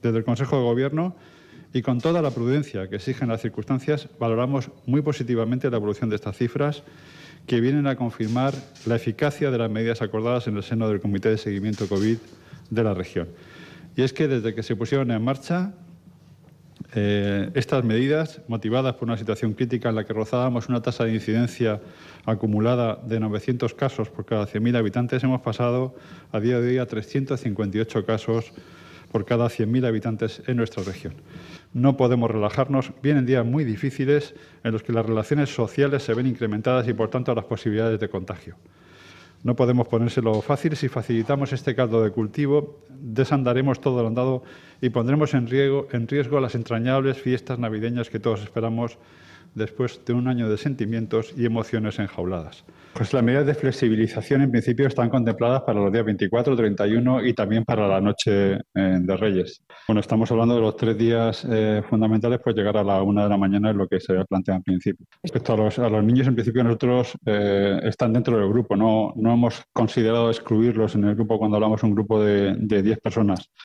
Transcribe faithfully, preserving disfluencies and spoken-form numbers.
Desde el Consejo de Gobierno y con toda la prudencia que exigen las circunstancias, valoramos muy positivamente la evolución de estas cifras que vienen a confirmar la eficacia de las medidas acordadas en el seno del Comité de Seguimiento COVID de la región. Y es que desde que se pusieron en marcha eh, estas medidas, motivadas por una situación crítica en la que rozábamos una tasa de incidencia acumulada de novecientos casos por cada cien mil habitantes, hemos pasado a día de hoy a trescientos cincuenta y ocho casos por cada cien mil habitantes en nuestra región. No podemos relajarnos, vienen días muy difíciles en los que las relaciones sociales se ven incrementadas y, por tanto, las posibilidades de contagio. No podemos ponérselo fácil. Si facilitamos este caldo de cultivo, desandaremos todo el andado y pondremos en riesgo, en riesgo las entrañables fiestas navideñas que todos esperamos después de un año de sentimientos y emociones enjauladas. Pues las medidas de flexibilización en principio están contempladas para los días veinticuatro, treinta y uno y también para la noche eh, de Reyes. Bueno, estamos hablando de los tres días eh, fundamentales, pues llegar a la una de la mañana es lo que se plantea en principio. Respecto a los, a los niños, en principio nosotros eh, están dentro del grupo, no, no hemos considerado excluirlos en el grupo cuando hablamos de un grupo de, de diez personas.